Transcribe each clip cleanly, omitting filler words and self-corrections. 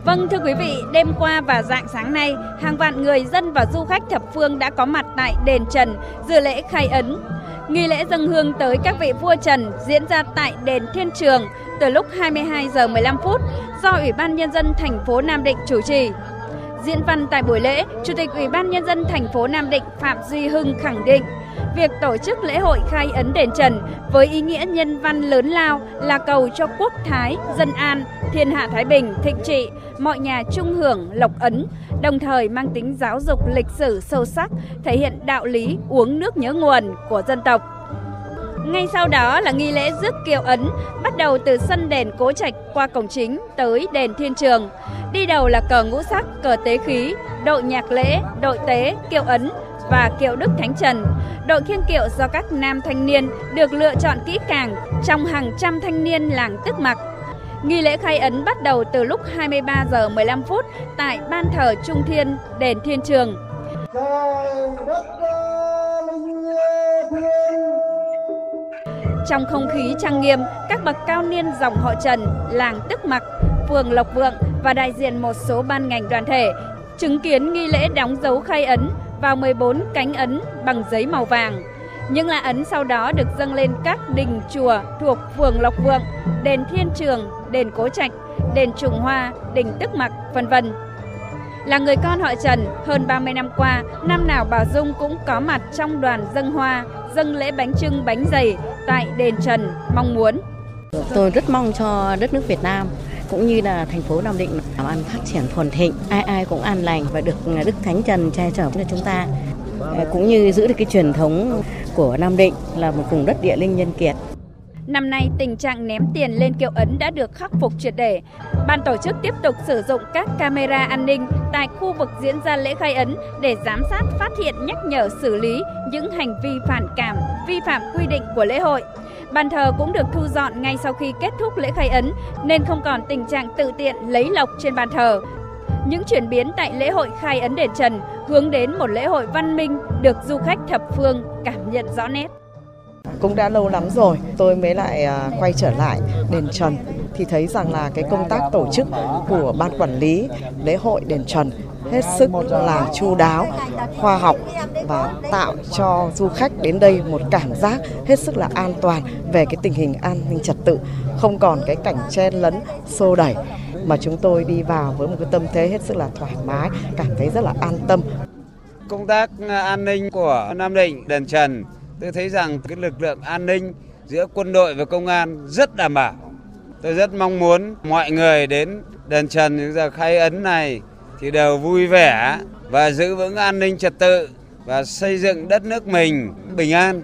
Vâng, thưa quý vị, đêm qua và rạng sáng nay, hàng vạn người dân và du khách thập phương đã có mặt tại đền Trần dự lễ khai ấn. Nghi lễ dâng hương tới các vị vua Trần diễn ra tại đền Thiên Trường từ lúc 22 giờ 15 phút do Ủy ban Nhân dân thành phố Nam Định chủ trì. Diễn văn tại buổi lễ, Chủ tịch Ủy ban Nhân dân thành phố Nam Định Phạm Duy Hưng khẳng định việc tổ chức lễ hội khai ấn đền Trần với ý nghĩa nhân văn lớn lao là cầu cho quốc thái, dân an, thiên hạ thái bình, thịnh trị, mọi nhà chung hưởng lộc ấn, đồng thời mang tính giáo dục lịch sử sâu sắc, thể hiện đạo lý uống nước nhớ nguồn của dân tộc. Ngay sau đó là nghi lễ rước kiệu ấn, bắt đầu từ sân đền Cố Trạch qua cổng chính tới đền Thiên Trường. Đi đầu là cờ ngũ sắc, cờ tế khí, đội nhạc lễ, đội tế, kiệu ấn và kiệu Đức Thánh Trần. Đội khiêng kiệu do các nam thanh niên được lựa chọn kỹ càng trong hàng trăm thanh niên làng Tức Mặc. Nghi lễ khai ấn bắt đầu từ lúc 23 giờ 15 phút tại ban thờ Trung Thiên, đền Thiên Trường. Trong không khí trang nghiêm, các bậc cao niên dòng họ Trần, làng Tức Mặc, phường Lộc Vượng và đại diện một số ban ngành đoàn thể chứng kiến nghi lễ đóng dấu khai ấn vào 14 cánh ấn bằng giấy màu vàng. Những lá ấn sau đó được dâng lên các đình chùa thuộc phường Lộc Vượng, đền Thiên Trường, đền Cố Trạch, đền Trùng Hoa, đình Tức Mặc, v.v. Là người con họ Trần, hơn 30 năm qua, năm nào bà Dung cũng có mặt trong đoàn dâng hoa, dâng lễ bánh chưng bánh dày tại đền Trần, mong muốn. Tôi rất mong cho đất nước Việt Nam cũng như là thành phố Nam Định làm ăn phát triển phồn thịnh, ai ai cũng an lành và được Đức Thánh Trần che chở cho chúng ta, cũng như giữ được cái truyền thống của Nam Định là một vùng đất địa linh nhân kiệt. Năm nay, tình trạng ném tiền lên kiệu ấn đã được khắc phục triệt để. Ban tổ chức tiếp tục sử dụng các camera an ninh tại khu vực diễn ra lễ khai ấn để giám sát, phát hiện, nhắc nhở, xử lý những hành vi phản cảm, vi phạm quy định của lễ hội. Bàn thờ cũng được thu dọn ngay sau khi kết thúc lễ khai ấn nên không còn tình trạng tự tiện lấy lộc trên bàn thờ. Những chuyển biến tại lễ hội khai ấn đền Trần hướng đến một lễ hội văn minh được du khách thập phương cảm nhận rõ nét. Cũng đã lâu lắm rồi tôi mới lại quay trở lại đền Trần thì thấy rằng là cái công tác tổ chức của ban quản lý lễ hội đền Trần hết sức là chu đáo, khoa học và tạo cho du khách đến đây một cảm giác hết sức là an toàn về cái tình hình an ninh trật tự, không còn cái cảnh chen lấn xô đẩy mà chúng tôi đi vào với một cái tâm thế hết sức là thoải mái, cảm thấy rất là an tâm. Công tác an ninh của Nam Định, đền Trần, tôi thấy rằng cái lực lượng an ninh giữa quân đội và công an rất đảm bảo. Tôi rất mong muốn mọi người đến đền Trần những giờ khai ấn này thì đều vui vẻ và giữ vững an ninh trật tự và xây dựng đất nước mình bình an.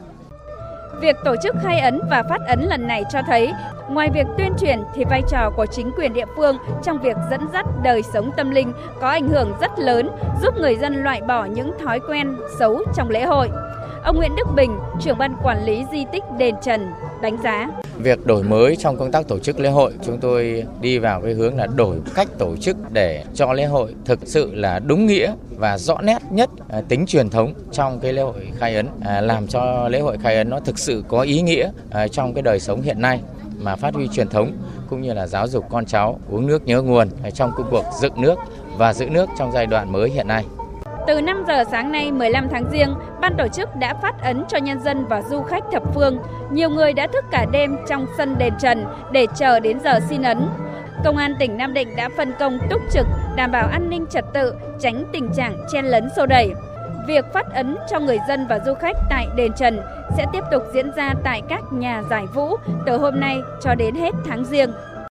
Việc tổ chức khai ấn và phát ấn lần này cho thấy, ngoài việc tuyên truyền thì vai trò của chính quyền địa phương trong việc dẫn dắt đời sống tâm linh có ảnh hưởng rất lớn, giúp người dân loại bỏ những thói quen xấu trong lễ hội. Ông Nguyễn Đức Bình, trưởng ban quản lý di tích đền Trần, đánh giá. Việc đổi mới trong công tác tổ chức lễ hội, chúng tôi đi vào cái hướng là đổi cách tổ chức để cho lễ hội thực sự là đúng nghĩa và rõ nét nhất tính truyền thống trong cái lễ hội khai ấn, làm cho lễ hội khai ấn nó thực sự có ý nghĩa trong cái đời sống hiện nay, mà phát huy truyền thống cũng như là giáo dục con cháu uống nước nhớ nguồn trong công cuộc dựng nước và giữ nước trong giai đoạn mới hiện nay. Từ 5 giờ sáng nay 15 tháng Giêng, ban tổ chức đã phát ấn cho nhân dân và du khách thập phương. Nhiều người đã thức cả đêm trong sân đền Trần để chờ đến giờ xin ấn. Công an tỉnh Nam Định đã phân công túc trực đảm bảo an ninh trật tự, tránh tình trạng chen lấn xô đẩy. Việc phát ấn cho người dân và du khách tại đền Trần sẽ tiếp tục diễn ra tại các nhà giải vũ từ hôm nay cho đến hết tháng Giêng.